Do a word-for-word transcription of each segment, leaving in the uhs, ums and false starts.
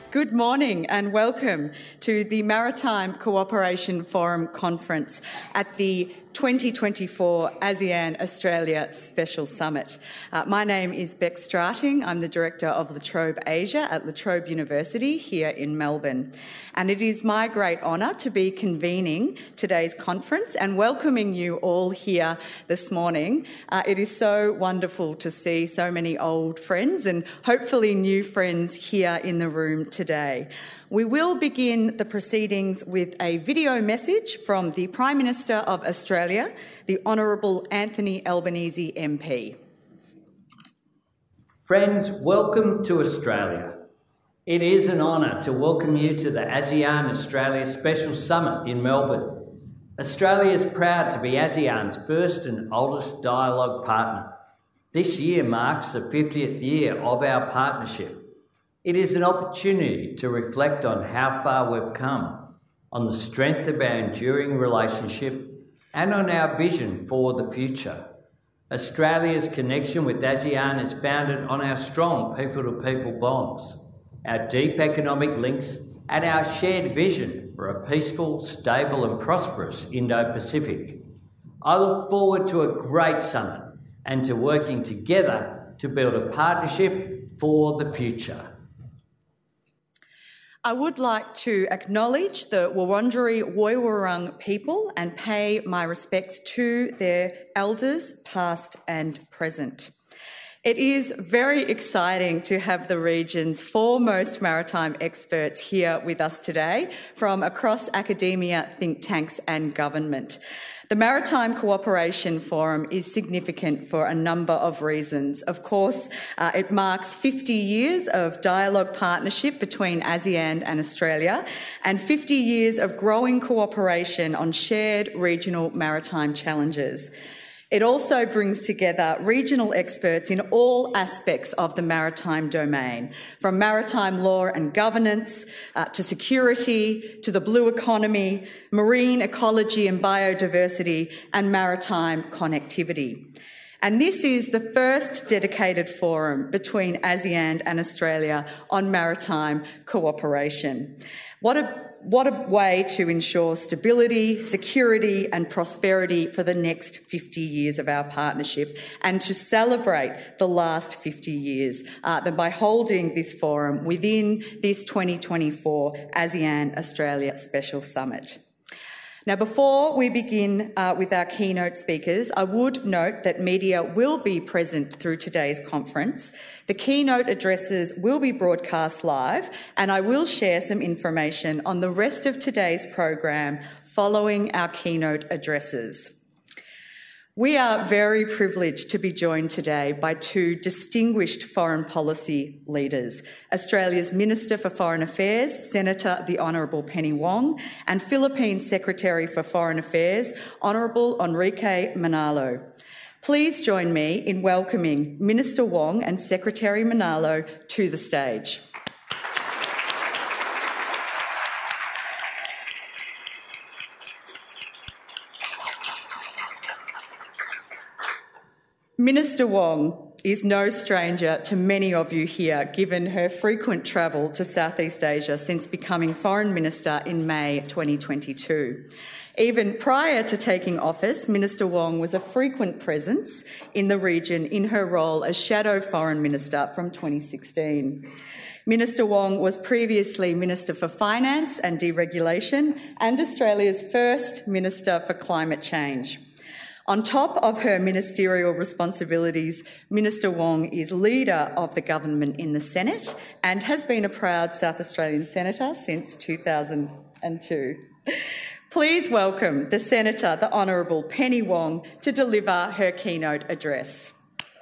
Good morning and welcome to the Maritime Cooperation Forum Conference at the twenty twenty-four ASEAN Australia Special Summit. Uh, my name is Bec Strating. I'm the Director of La Trobe Asia at La Trobe University here in Melbourne. And it is my great honour to be convening today's conference and welcoming you all here this morning. Uh, it is so wonderful to see so many old friends and hopefully new friends here in the room today. We will begin the proceedings with a video message from the Prime Minister of Australia, the Honourable Anthony Albanese M P. Friends, welcome to Australia. It is an honour to welcome you to the ASEAN Australia Special Summit in Melbourne. Australia is proud to be ASEAN's first and oldest dialogue partner. This year marks the fiftieth year of our partnership. It is an opportunity to reflect on how far we've come, on the strength of our enduring relationship, and on our vision for the future. Australia's connection with ASEAN is founded on our strong people-to-people bonds, our deep economic links, and our shared vision for a peaceful, stable and prosperous Indo-Pacific. I look forward to a great summit and to working together to build a partnership for the future. I would like to acknowledge the Wurundjeri Woiwurrung people and pay my respects to their elders, past and present. It is very exciting to have the region's foremost maritime experts here with us today from across academia, think tanks and government. The Maritime Cooperation Forum is significant for a number of reasons. Of course, uh, it marks fifty years of dialogue partnership between ASEAN and Australia and fifty years of growing cooperation on shared regional maritime challenges. It also brings together regional experts in all aspects of the maritime domain, from maritime law and governance uh, to security, to the blue economy, marine ecology and biodiversity, and maritime connectivity. And this is the first dedicated forum between ASEAN and Australia on maritime cooperation. What a What a way to ensure stability, security and prosperity for the next fifty years of our partnership and to celebrate the last fifty years uh, by holding this forum within this twenty twenty-four ASEAN Australia Special Summit. Now, before we begin uh, with our keynote speakers, I would note that media will be present through today's conference. The keynote addresses will be broadcast live, and I will share some information on the rest of today's program following our keynote addresses. We are very privileged to be joined today by two distinguished foreign policy leaders, Australia's Minister for Foreign Affairs, Senator the Honourable Penny Wong, and Philippines Secretary for Foreign Affairs, Honourable Enrique Manalo. Please join me in welcoming Minister Wong and Secretary Manalo to the stage. Minister Wong is no stranger to many of you here, given her frequent travel to Southeast Asia since becoming Foreign Minister in May twenty twenty-two. Even prior to taking office, Minister Wong was a frequent presence in the region in her role as Shadow Foreign Minister from twenty sixteen. Minister Wong was previously Minister for Finance and Deregulation and Australia's first Minister for Climate Change. On top of her ministerial responsibilities, Minister Wong is leader of the government in the Senate and has been a proud South Australian senator since two thousand two. Please welcome the Senator, the Honourable Penny Wong, to deliver her keynote address.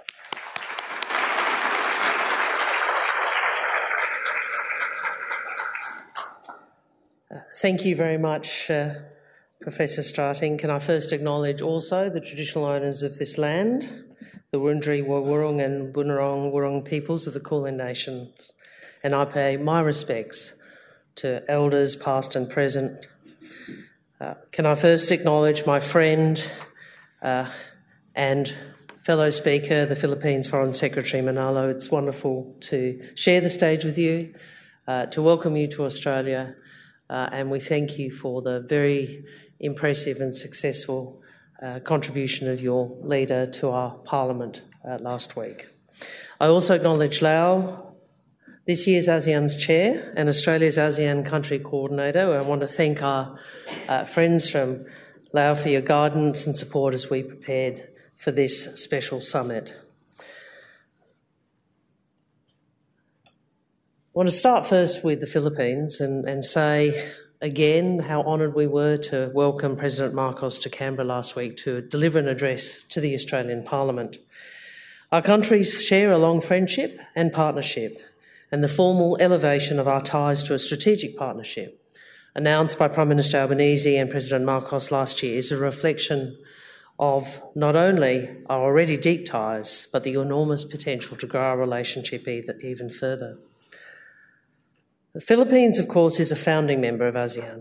Thank you very much, uh, Professor Strating. Can I first acknowledge also the traditional owners of this land, the Wurundjeri Woiwurrung and Bunurong Wurrung peoples of the Kulin Nations, and I pay my respects to elders past and present. Uh, can I first acknowledge my friend uh, and fellow speaker, the Philippines Foreign Secretary Manalo. It's wonderful to share the stage with you. uh, to welcome you to Australia, uh, and we thank you for the very impressive and successful uh, contribution of your leader to our Parliament uh, last week. I also acknowledge Lau, this year's ASEAN's chair and Australia's ASEAN country coordinator. I want to thank our uh, friends from Lau for your guidance and support as we prepared for this special summit. I want to start first with the Philippines and, and say again how honoured we were to welcome President Marcos to Canberra last week to deliver an address to the Australian Parliament. Our countries share a long friendship and partnership, and the formal elevation of our ties to a strategic partnership, announced by Prime Minister Albanese and President Marcos last year, is a reflection of not only our already deep ties, but the enormous potential to grow our relationship even further. The Philippines, of course, is a founding member of ASEAN.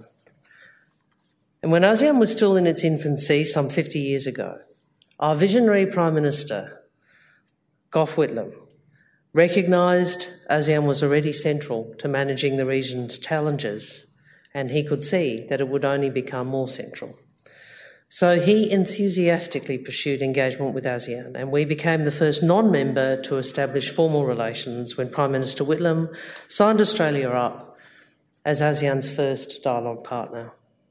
And when ASEAN was still in its infancy some fifty years ago, our visionary Prime Minister, Gough Whitlam, recognised ASEAN was already central to managing the region's challenges, and he could see that it would only become more central. So he enthusiastically pursued engagement with ASEAN, and we became the first non-member to establish formal relations when Prime Minister Whitlam signed Australia up as ASEAN's first dialogue partner.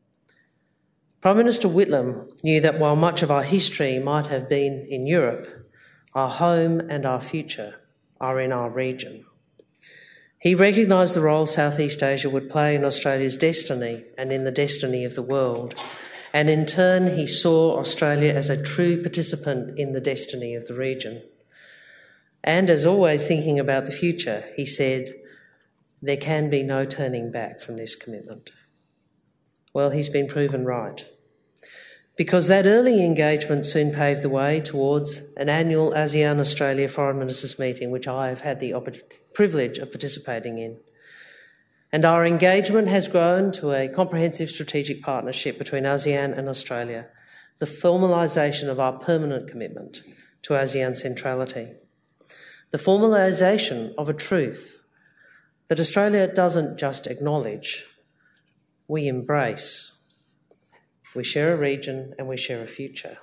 Prime Minister Whitlam knew that while much of our history might have been in Europe, our home and our future are in our region. He recognised the role Southeast Asia would play in Australia's destiny and in the destiny of the world. And in turn, he saw Australia as a true participant in the destiny of the region. And as always, thinking about the future, he said, there can be no turning back from this commitment. Well, he's been proven right, because that early engagement soon paved the way towards an annual ASEAN-Australia Foreign Ministers meeting, which I have had the privilege of participating in. And our engagement has grown to a comprehensive strategic partnership between ASEAN and Australia, the formalisation of our permanent commitment to ASEAN centrality, the formalisation of a truth that Australia doesn't just acknowledge, we embrace. We share a region and we share a future.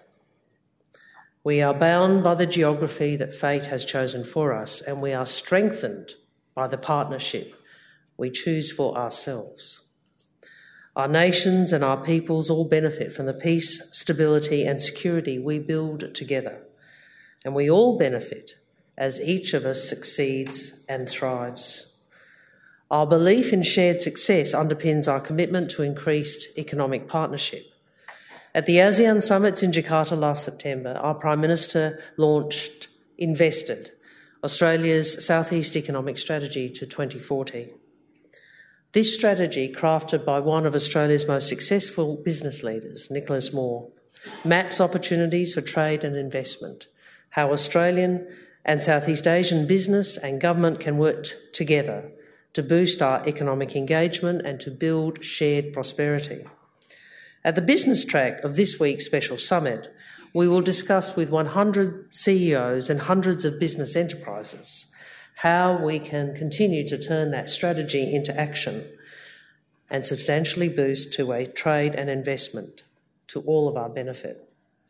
We are bound by the geography that fate has chosen for us, and we are strengthened by the partnership we choose for ourselves. Our nations and our peoples all benefit from the peace, stability and security we build together, and we all benefit as each of us succeeds and thrives. Our belief in shared success underpins our commitment to increased economic partnership. At the ASEAN summits in Jakarta last September, our Prime Minister launched Invested, Australia's Southeast Economic Strategy to twenty forty. This strategy, crafted by one of Australia's most successful business leaders, Nicholas Moore, maps opportunities for trade and investment, how Australian and Southeast Asian business and government can work t- together to boost our economic engagement and to build shared prosperity. At the business track of this week's special summit, we will discuss with one hundred C E Os and hundreds of business enterprises how we can continue to turn that strategy into action and substantially boost two-way trade and investment to all of our benefit.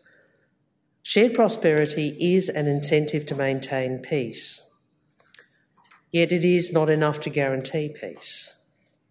Shared prosperity is an incentive to maintain peace, yet it is not enough to guarantee peace.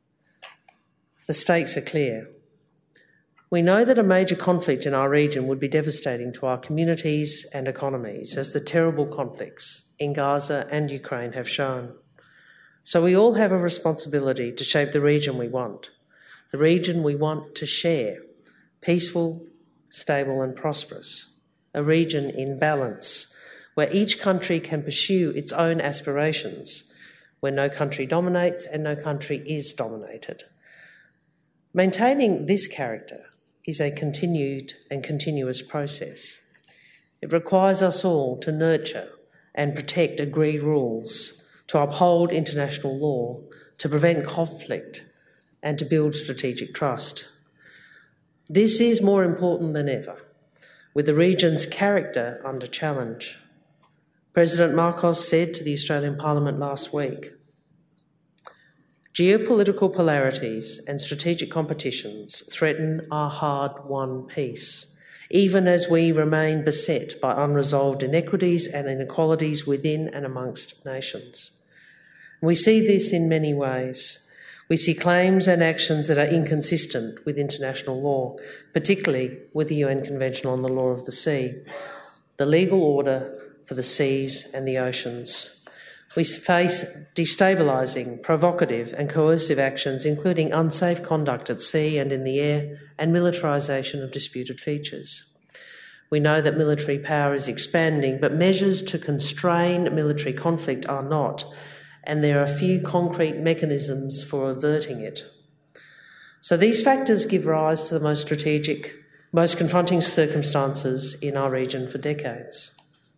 The stakes are clear. We know that a major conflict in our region would be devastating to our communities and economies, as the terrible conflicts in Gaza and Ukraine have shown. So we all have a responsibility to shape the region we want, the region we want to share, peaceful, stable and prosperous, a region in balance, where each country can pursue its own aspirations, where no country dominates and no country is dominated. Maintaining this character is a continued and continuous process. It requires us all to nurture and protect agreed rules, to uphold international law, to prevent conflict, and to build strategic trust. This is more important than ever, with the region's character under challenge. President Marcos said to the Australian Parliament last week, Geopolitical polarities and strategic competitions threaten our hard-won peace, even as we remain beset by unresolved inequities and inequalities within and amongst nations. We see this in many ways. We see claims and actions that are inconsistent with international law, particularly with the U N Convention on the Law of the Sea, the legal order for the seas and the oceans. We face destabilising, provocative and coercive actions, including unsafe conduct at sea and in the air, and militarisation of disputed features. We know that military power is expanding, but measures to constrain military conflict are not, and there are few concrete mechanisms for averting it. So these factors give rise to the most strategic, most confronting circumstances in our region for decades.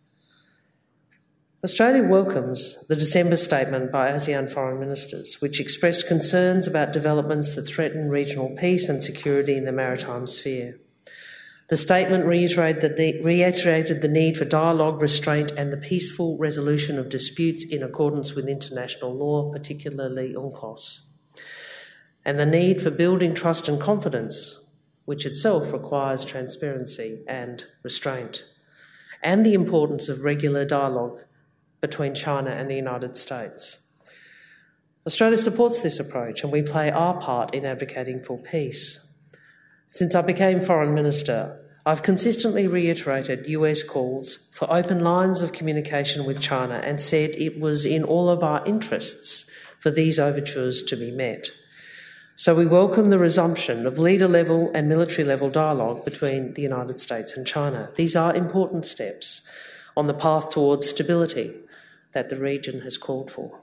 Australia welcomes the December statement by ASEAN foreign ministers, which expressed concerns about developments that threaten regional peace and security in the maritime sphere. The statement reiterated the, reiterated the need for dialogue, restraint and the peaceful resolution of disputes in accordance with international law, particularly UNCLOS, and the need for building trust and confidence, which itself requires transparency and restraint, and the importance of regular dialogue between China and the United States. Australia supports this approach, and we play our part in advocating for peace. Since I became Foreign Minister, I've consistently reiterated U S calls for open lines of communication with China and said it was in all of our interests for these overtures to be met. So we welcome the resumption of leader-level and military-level dialogue between the United States and China. These are important steps on the path towards stability that the region has called for.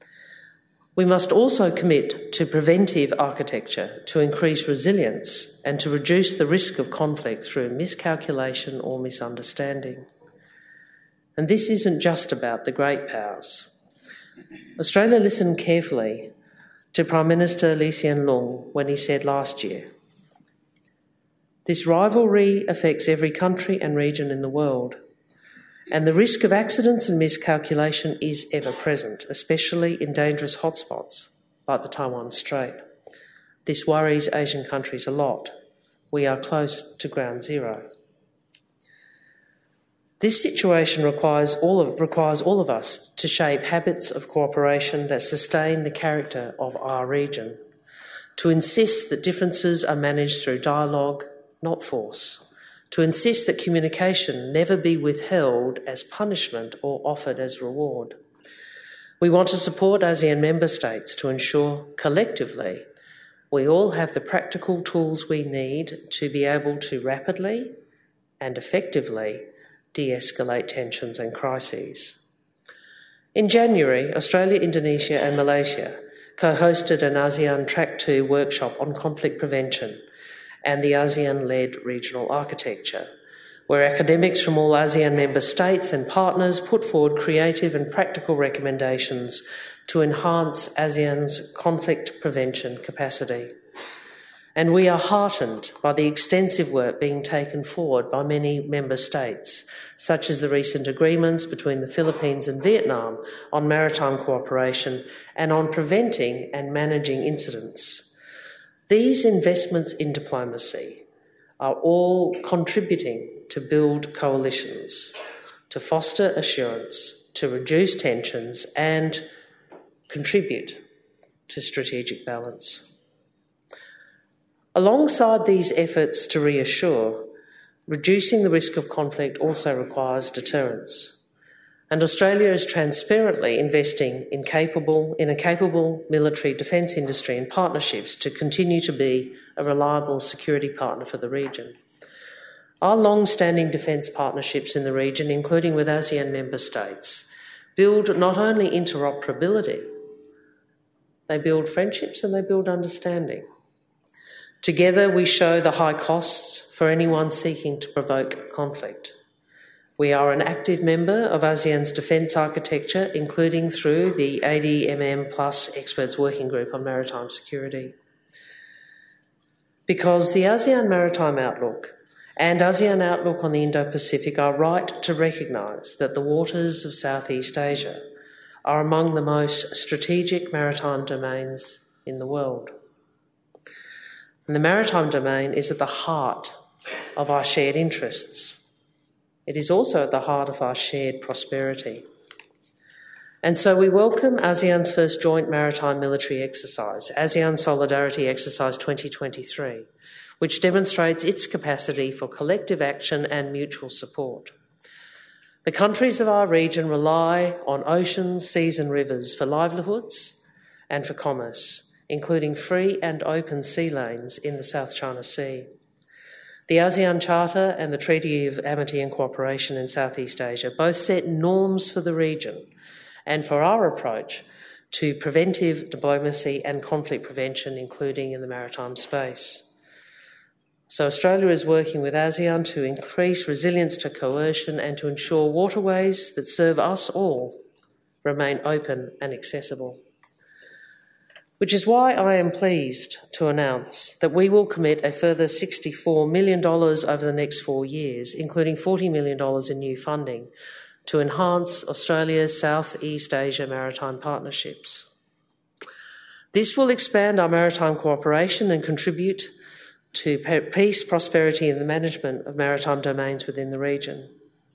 We must also commit to preventive architecture to increase resilience and to reduce the risk of conflict through miscalculation or misunderstanding. And this isn't just about the great powers. Australia listened carefully to Prime Minister Lee Hsien Loong when he said last year, "This rivalry affects every country and region in the world, and the risk of accidents and miscalculation is ever present, especially in dangerous hotspots like the Taiwan Strait. This worries Asian countries a lot. We are close to ground zero." This situation requires all of, requires all of us to shape habits of cooperation that sustain the character of our region, to insist that differences are managed through dialogue, not force, to insist that communication never be withheld as punishment or offered as reward. We want to support ASEAN member states to ensure collectively we all have the practical tools we need to be able to rapidly and effectively de-escalate tensions and crises. In January, Australia, Indonesia and Malaysia co-hosted an ASEAN Track two workshop on conflict prevention and the ASEAN-led regional architecture, where academics from all ASEAN member states and partners put forward creative and practical recommendations to enhance ASEAN's conflict prevention capacity. And we are heartened by the extensive work being taken forward by many member states, such as the recent agreements between the Philippines and Vietnam on maritime cooperation and on preventing and managing incidents. These investments in diplomacy are all contributing to build coalitions, to foster assurance, to reduce tensions and contribute to strategic balance. Alongside these efforts to reassure, reducing the risk of conflict also requires deterrence. And Australia is transparently investing in, capable, in a capable military defence industry and partnerships to continue to be a reliable security partner for the region. Our long-standing defence partnerships in the region, including with ASEAN member states, build not only interoperability, they build friendships and they build understanding. Together we show the high costs for anyone seeking to provoke conflict. We are an active member of ASEAN's defence architecture, including through the A D M M Plus Experts Working Group on Maritime Security. Because the ASEAN Maritime Outlook and ASEAN Outlook on the Indo-Pacific are right to recognise that the waters of Southeast Asia are among the most strategic maritime domains in the world. And the maritime domain is at the heart of our shared interests. It is also at the heart of our shared prosperity. And so we welcome ASEAN's first joint maritime military exercise, ASEAN Solidarity Exercise twenty twenty-three, which demonstrates its capacity for collective action and mutual support. The countries of our region rely on oceans, seas and rivers for livelihoods and for commerce, including free and open sea lanes in the South China Sea. The ASEAN Charter and the Treaty of Amity and Cooperation in Southeast Asia both set norms for the region and for our approach to preventive diplomacy and conflict prevention, including in the maritime space. So Australia is working with ASEAN to increase resilience to coercion and to ensure waterways that serve us all remain open and accessible. Which is why I am pleased to announce that we will commit a further sixty-four million dollars over the next four years, including forty million dollars in new funding, to enhance Australia's Southeast Asia maritime partnerships. This will expand our maritime cooperation and contribute to peace, prosperity and the management of maritime domains within the region.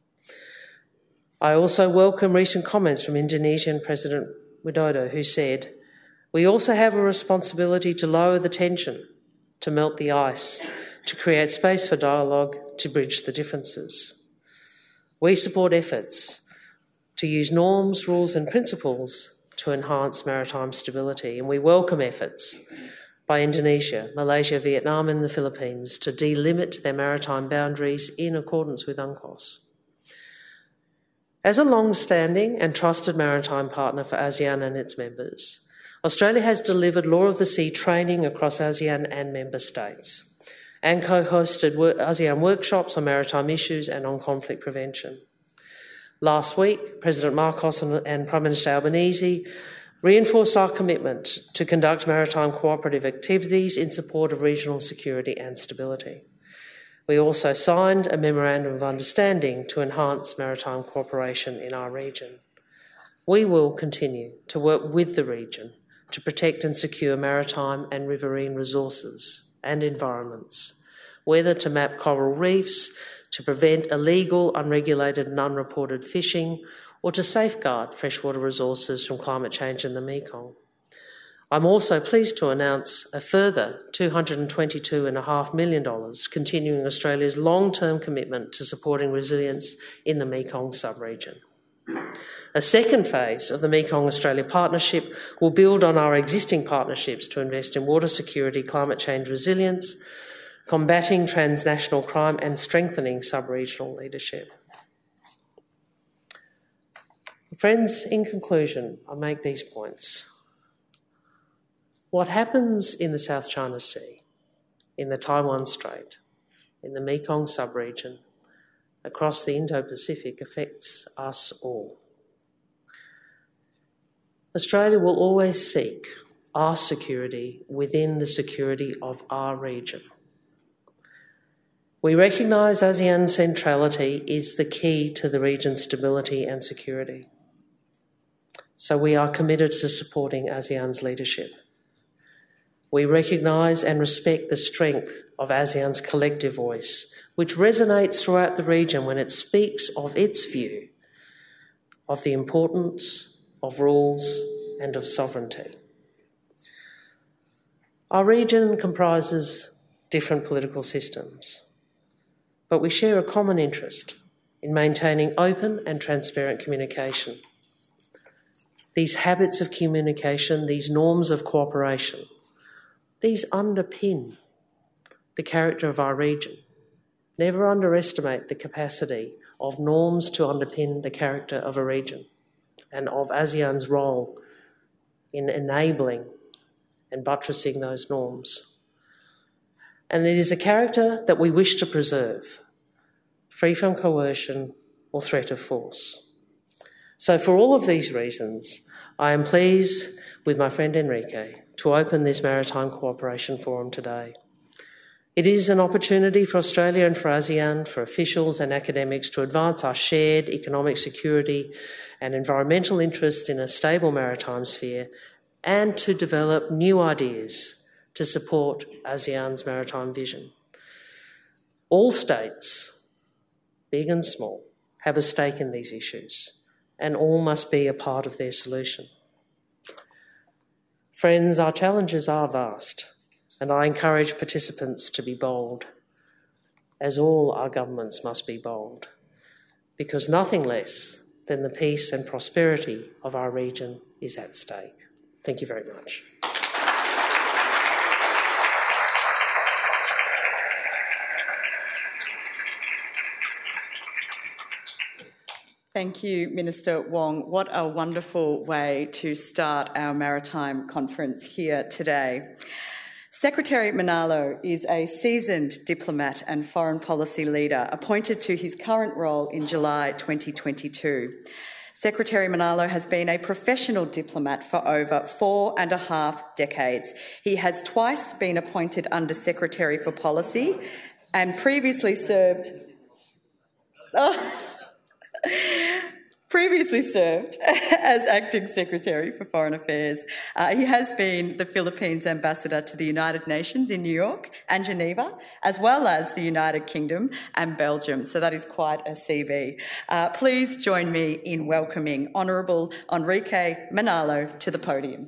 I also welcome recent comments from Indonesian President Widodo, who said, "We also have a responsibility to lower the tension, to melt the ice, to create space for dialogue, to bridge the differences." We support efforts to use norms, rules and principles to enhance maritime stability, and we welcome efforts by Indonesia, Malaysia, Vietnam and the Philippines to delimit their maritime boundaries in accordance with UNCLOS. As a long-standing and trusted maritime partner for ASEAN and its members, Australia has delivered Law of the Sea training across ASEAN and member states and co-hosted ASEAN workshops on maritime issues and on conflict prevention. Last week, President Marcos and Prime Minister Albanese reinforced our commitment to conduct maritime cooperative activities in support of regional security and stability. We also signed a Memorandum of Understanding to enhance maritime cooperation in our region. We will continue to work with the region to protect and secure maritime and riverine resources and environments, whether to map coral reefs, to prevent illegal, unregulated and unreported fishing, or to safeguard freshwater resources from climate change in the Mekong. I'm also pleased to announce a further two hundred twenty-two point five million dollars, continuing Australia's long-term commitment to supporting resilience in the Mekong sub-region. A second phase of the Mekong-Australia Partnership will build on our existing partnerships to invest in water security, climate change resilience, combating transnational crime and strengthening sub-regional leadership. Friends, in conclusion, I make these points. What happens in the South China Sea, in the Taiwan Strait, in the Mekong sub-region, across the Indo-Pacific affects us all. Australia will always seek our security within the security of our region. We recognise ASEAN centrality is the key to the region's stability and security. So we are committed to supporting ASEAN's leadership. We recognise and respect the strength of ASEAN's collective voice, which resonates throughout the region when it speaks of its view of the importance of rules and of sovereignty. Our region comprises different political systems, but we share a common interest in maintaining open and transparent communication. These habits of communication, these norms of cooperation, these underpin the character of our region. Never underestimate the capacity of norms to underpin the character of a region and of ASEAN's role in enabling and buttressing those norms. And it is a character that we wish to preserve, free from coercion or threat of force. So for all of these reasons, I am pleased with my friend Enrique to open this Maritime Cooperation Forum today. It is an opportunity for Australia and for ASEAN, for officials and academics to advance our shared economic security and environmental interest in a stable maritime sphere and to develop new ideas to support ASEAN's maritime vision. All states, big and small, have a stake in these issues, and all must be a part of their solution. Friends, our challenges are vast, and I encourage participants to be bold, as all our governments must be bold, because nothing less than the peace and prosperity of our region is at stake. Thank you very much. Thank you, Minister Wong. What a wonderful way to start our maritime conference here today. Secretary Manalo is a seasoned diplomat and foreign policy leader appointed to his current role in July twenty twenty-two. Secretary Manalo has been a professional diplomat for over four and a half decades. He has twice been appointed Under Secretary for Policy and previously served... Oh. previously served as Acting Secretary for Foreign Affairs. Uh, he has been the Philippines Ambassador to the United Nations in New York and Geneva, as well as the United Kingdom and Belgium. So that is quite a C V. Uh, please join me in welcoming Honourable Enrique Manalo to the podium.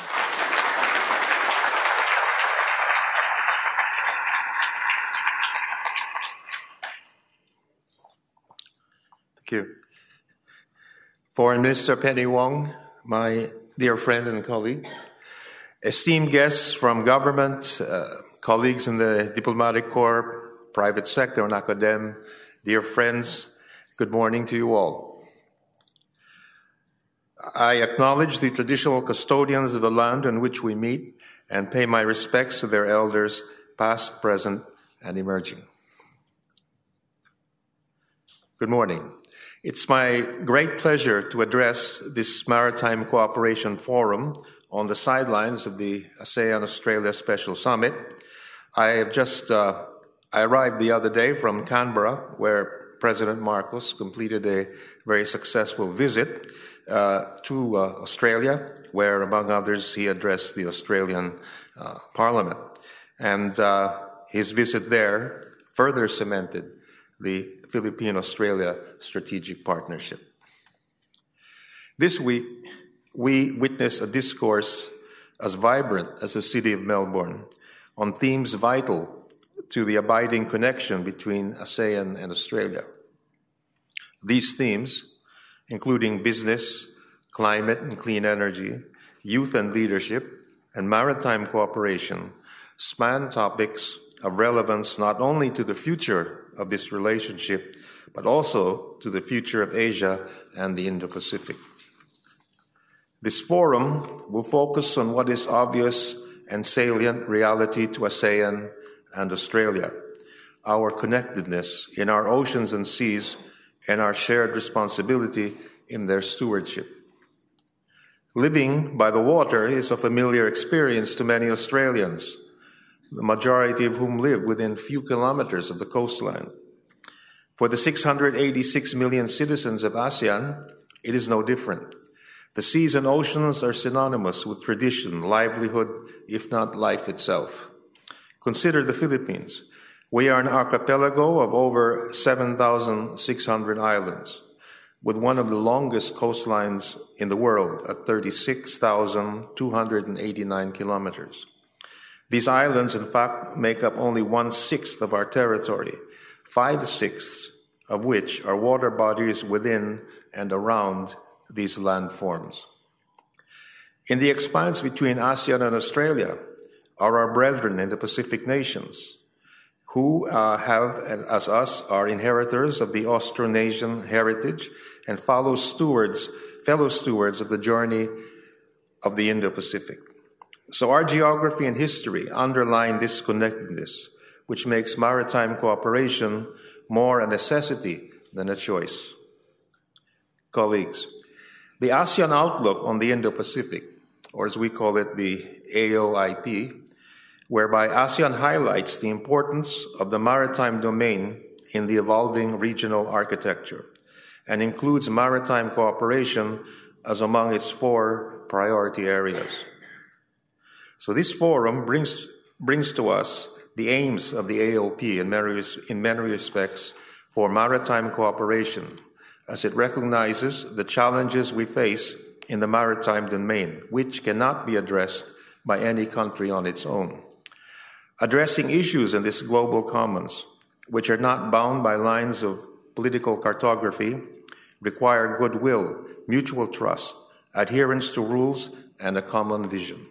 Thank you. Foreign Minister Penny Wong, my dear friend and colleague, esteemed guests from government, uh, colleagues in the diplomatic corps, private sector and academe, dear friends, good morning to you all. I acknowledge the traditional custodians of the land on which we meet and pay my respects to their elders, past, present, and emerging. Good morning. It's my great pleasure to address this Maritime Cooperation Forum on the sidelines of the ASEAN-Australia Special Summit. I have just uh, I arrived the other day from Canberra, where President Marcos completed a very successful visit uh, to uh, Australia, where, among others, he addressed the Australian uh, Parliament. And uh, his visit there further cemented the Philippine-Australia Strategic Partnership. This week, we witnessed a discourse as vibrant as the city of Melbourne on themes vital to the abiding connection between ASEAN and Australia. These themes, including business, climate and clean energy, youth and leadership, and maritime cooperation, span topics of relevance not only to the future of this relationship, but also to the future of Asia and the Indo-Pacific. This forum will focus on what is obvious and salient reality to ASEAN and Australia, our connectedness in our oceans and seas, and our shared responsibility in their stewardship. Living by the water is a familiar experience to many Australians, the majority of whom live within few kilometers of the coastline. For the six hundred eighty-six million citizens of ASEAN, it is no different. The seas and oceans are synonymous with tradition, livelihood, if not life itself. Consider the Philippines. We are an archipelago of over seven thousand six hundred islands, with one of the longest coastlines in the world at thirty-six thousand two hundred eighty-nine kilometers. These islands, in fact, make up only one-sixth of our territory, five-sixths of which are water bodies within and around these landforms. In the expanse between ASEAN and Australia are our brethren in the Pacific nations, who uh, have, as us, are inheritors of the Austronesian heritage and follow stewards, fellow stewards of the journey of the Indo-Pacific. So our geography and history underline this connectedness, which makes maritime cooperation more a necessity than a choice. Colleagues, the ASEAN Outlook on the Indo-Pacific, or as we call it, the A O I P, whereby ASEAN highlights the importance of the maritime domain in the evolving regional architecture and includes maritime cooperation as among its four priority areas. So this forum brings, brings to us the aims of the A O P in many, in many respects for maritime cooperation, as it recognizes the challenges we face in the maritime domain, which cannot be addressed by any country on its own. Addressing issues in this global commons, which are not bound by lines of political cartography, require goodwill, mutual trust, adherence to rules, and a common vision.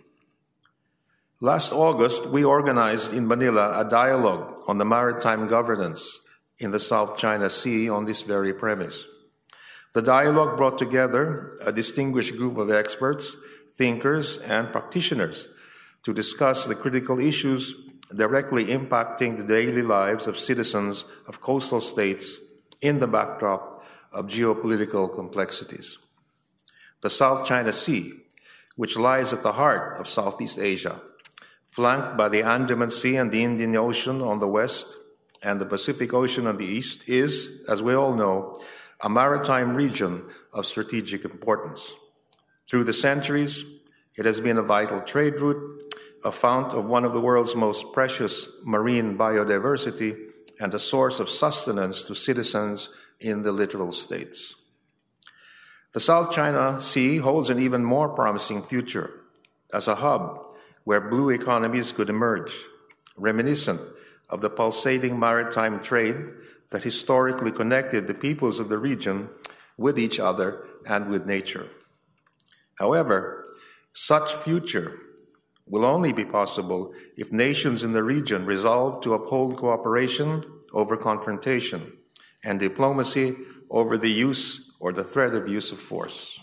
Last August, we organized in Manila a dialogue on the maritime governance in the South China Sea on this very premise. The dialogue brought together a distinguished group of experts, thinkers, and practitioners to discuss the critical issues directly impacting the daily lives of citizens of coastal states in the backdrop of geopolitical complexities. The South China Sea, which lies at the heart of Southeast Asia, flanked by the Andaman Sea and the Indian Ocean on the west and the Pacific Ocean on the east, is, as we all know, a maritime region of strategic importance. Through the centuries, it has been a vital trade route, a fount of one of the world's most precious marine biodiversity, and a source of sustenance to citizens in the littoral states. The South China Sea holds an even more promising future as a hub where blue economies could emerge, reminiscent of the pulsating maritime trade that historically connected the peoples of the region with each other and with nature. However, such future will only be possible if nations in the region resolve to uphold cooperation over confrontation and diplomacy over the use or the threat of use of force.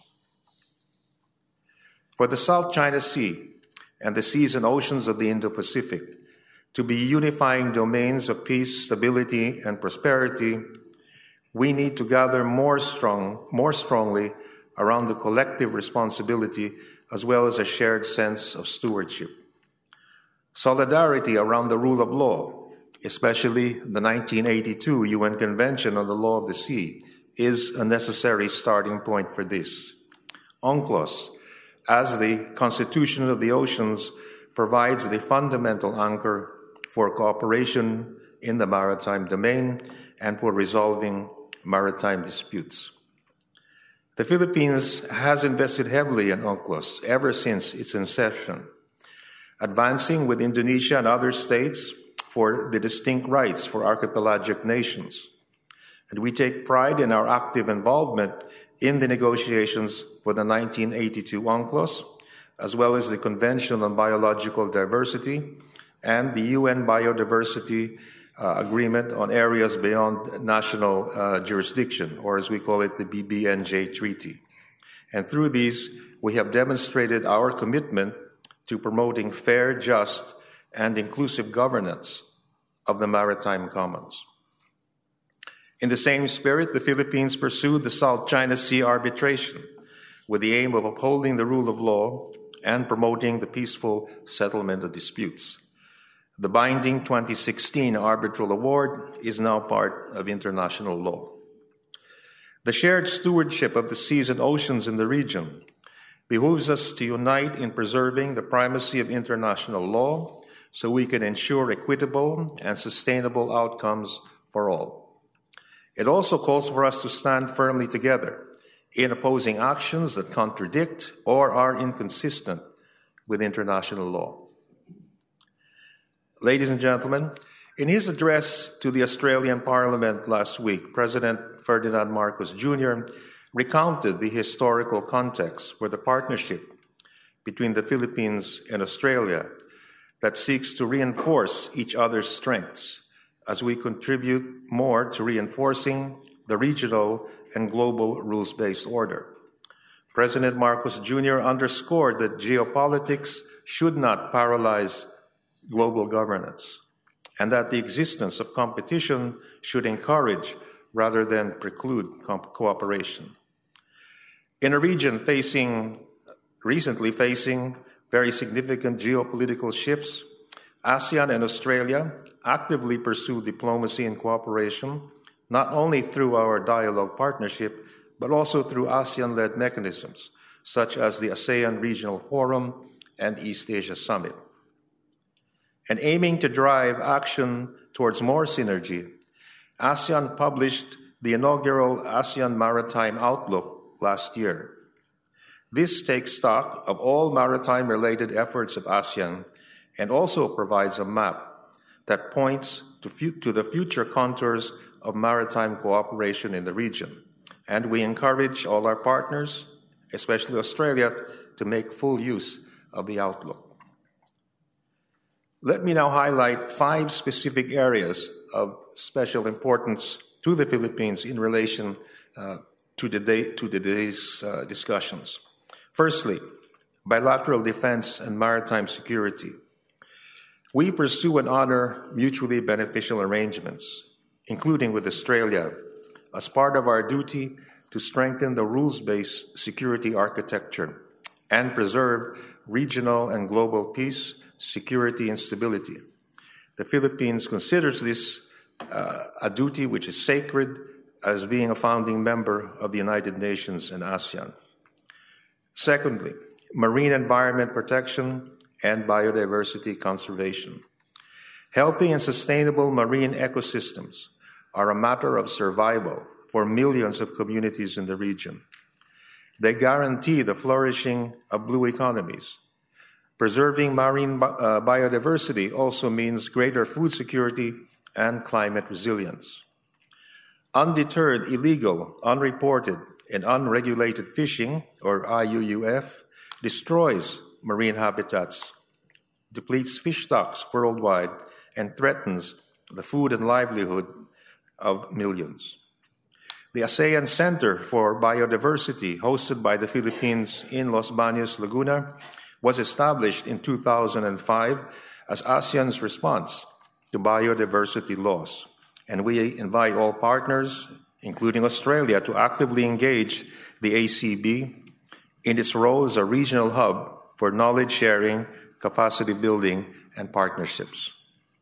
For the South China Sea and the seas and oceans of the Indo-Pacific to be unifying domains of peace, stability, and prosperity, we need to gather more strong, more strongly around the collective responsibility as well as a shared sense of stewardship. Solidarity around the rule of law, especially the nineteen eighty-two U N Convention on the Law of the Sea, is a necessary starting point for this. UNCLOS, as the Constitution of the Oceans, provides the fundamental anchor for cooperation in the maritime domain and for resolving maritime disputes. The Philippines has invested heavily in UNCLOS ever since its inception, advancing with Indonesia and other states for the distinct rights for archipelagic nations. And we take pride in our active involvement in the negotiations for the nineteen eighty-two UNCLOS, as well as the Convention on Biological Diversity and the U N Biodiversity uh, Agreement on Areas Beyond National uh, Jurisdiction, or as we call it, the B B N J Treaty. And through these, we have demonstrated our commitment to promoting fair, just, and inclusive governance of the maritime commons. In the same spirit, the Philippines pursued the South China Sea arbitration with the aim of upholding the rule of law and promoting the peaceful settlement of disputes. The binding twenty sixteen arbitral award is now part of international law. The shared stewardship of the seas and oceans in the region behooves us to unite in preserving the primacy of international law so we can ensure equitable and sustainable outcomes for all. It also calls for us to stand firmly together in opposing actions that contradict or are inconsistent with international law. Ladies and gentlemen, in his address to the Australian Parliament last week, President Ferdinand Marcos Junior recounted the historical context for the partnership between the Philippines and Australia that seeks to reinforce each other's strengths as we contribute more to reinforcing the regional and global rules-based order. President Marcos Junior underscored that geopolitics should not paralyze global governance, and that the existence of competition should encourage rather than preclude comp- cooperation. In a region facing, recently facing very significant geopolitical shifts, ASEAN and Australia actively pursue diplomacy and cooperation, not only through our dialogue partnership, but also through ASEAN-led mechanisms, such as the ASEAN Regional Forum and East Asia Summit. And aiming to drive action towards more synergy, ASEAN published the inaugural ASEAN Maritime Outlook last year. This takes stock of all maritime-related efforts of ASEAN and also provides a map that points to, fu- to the future contours of maritime cooperation in the region. And we encourage all our partners, especially Australia, to make full use of the outlook. Let me now highlight five specific areas of special importance to the Philippines in relation uh, to, the day, to today's uh, discussions. Firstly, bilateral defense and maritime security. We pursue and honor mutually beneficial arrangements, including with Australia, as part of our duty to strengthen the rules-based security architecture and preserve regional and global peace, security, and stability. The Philippines considers this uh, a duty which is sacred as being a founding member of the United Nations and ASEAN. Secondly, marine environment protection and biodiversity conservation. Healthy and sustainable marine ecosystems are a matter of survival for millions of communities in the region. They guarantee the flourishing of blue economies. Preserving marine bi- uh, biodiversity also means greater food security and climate resilience. Undeterred, illegal, unreported, and unregulated fishing, or I U U F, destroys marine habitats, depletes fish stocks worldwide, and threatens the food and livelihood of millions. The ASEAN Center for Biodiversity, hosted by the Philippines in Los Baños, Laguna, was established in two thousand five as ASEAN's response to biodiversity loss. And we invite all partners, including Australia, to actively engage the A C B in its role as a regional hub for knowledge sharing, capacity building, and partnerships.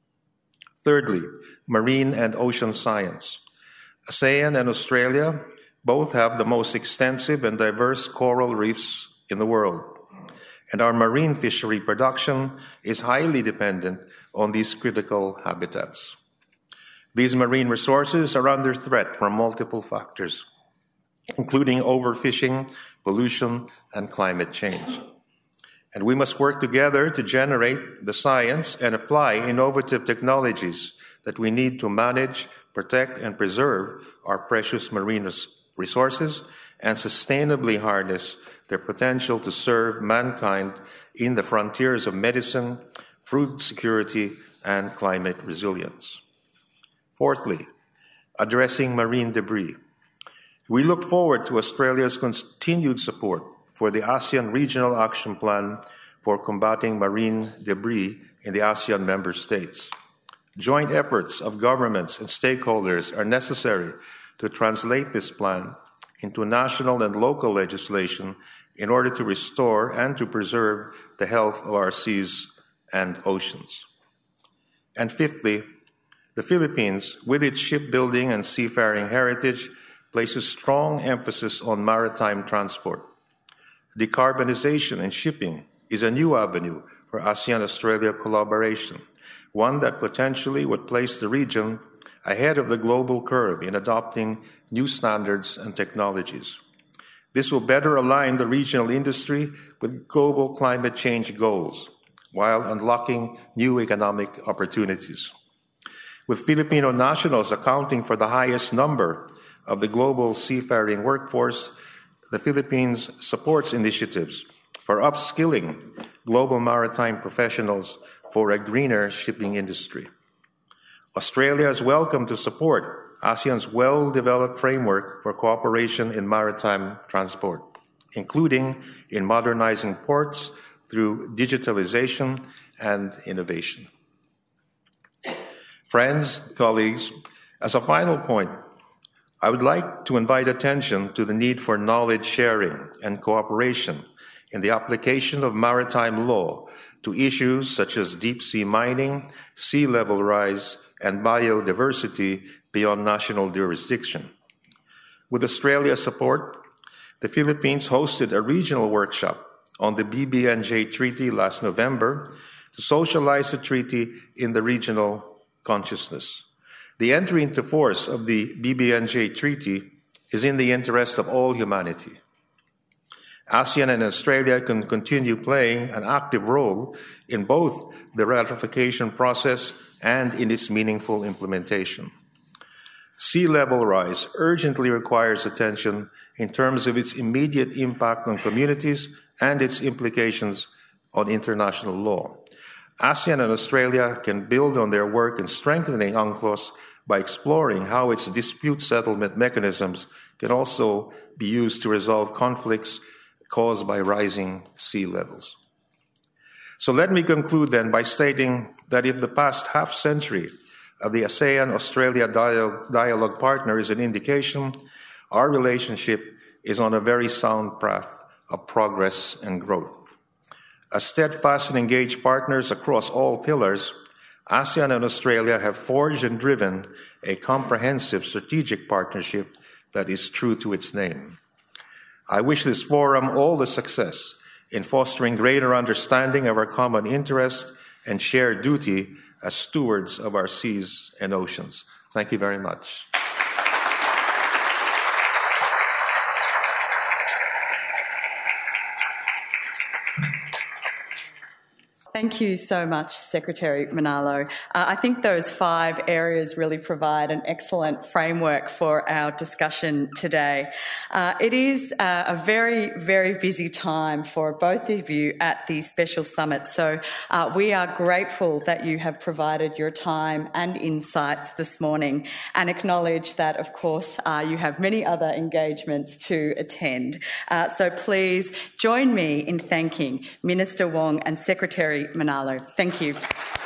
Thirdly, marine and ocean science. ASEAN and Australia both have the most extensive and diverse coral reefs in the world, and our marine fishery production is highly dependent on these critical habitats. These marine resources are under threat from multiple factors, including overfishing, pollution, and climate change. And we must work together to generate the science and apply innovative technologies that we need to manage, protect, and preserve our precious marine resources and sustainably harness their potential to serve mankind in the frontiers of medicine, food security, and climate resilience. Fourthly, addressing marine debris. We look forward to Australia's continued support for the ASEAN Regional Action Plan for combating marine debris in the ASEAN member states. Joint efforts of governments and stakeholders are necessary to translate this plan into national and local legislation in order to restore and to preserve the health of our seas and oceans. And fifthly, the Philippines, with its shipbuilding and seafaring heritage, places strong emphasis on maritime transport. Decarbonization in shipping is a new avenue for ASEAN-Australia collaboration, one that potentially would place the region ahead of the global curve in adopting new standards and technologies. This will better align the regional industry with global climate change goals, while unlocking new economic opportunities. With Filipino nationals accounting for the highest number of the global seafaring workforce, the Philippines supports initiatives for upskilling global maritime professionals for a greener shipping industry. Australia is welcome to support ASEAN's well-developed framework for cooperation in maritime transport, including in modernizing ports through digitalization and innovation. Friends, colleagues, as a final point, I would like to invite attention to the need for knowledge sharing and cooperation in the application of maritime law to issues such as deep-sea mining, sea level rise, and biodiversity beyond national jurisdiction. With Australia's support, the Philippines hosted a regional workshop on the B B N J Treaty last November to socialize the treaty in the regional consciousness. The entry into force of the B B N J Treaty is in the interest of all humanity. ASEAN and Australia can continue playing an active role in both the ratification process and in its meaningful implementation. Sea level rise urgently requires attention in terms of its immediate impact on communities and its implications on international law. ASEAN and Australia can build on their work in strengthening UNCLOS by exploring how its dispute settlement mechanisms can also be used to resolve conflicts caused by rising sea levels. So let me conclude then by stating that if the past half century of the ASEAN-Australia dialogue, dialogue partner is an indication, our relationship is on a very sound path of progress and growth. As steadfast and engaged partners across all pillars, ASEAN and Australia have forged and driven a comprehensive strategic partnership that is true to its name. I wish this forum all the success in fostering greater understanding of our common interest and shared duty as stewards of our seas and oceans. Thank you very much. Thank you so much, Secretary Manalo. Uh, I think those five areas really provide an excellent framework for our discussion today. Uh, it is uh, a very, very busy time for both of you at the Special Summit, so uh, we are grateful that you have provided your time and insights this morning and acknowledge that, of course, uh, you have many other engagements to attend. Uh, so please join me in thanking Minister Wong and Secretary Manalo. Thank you.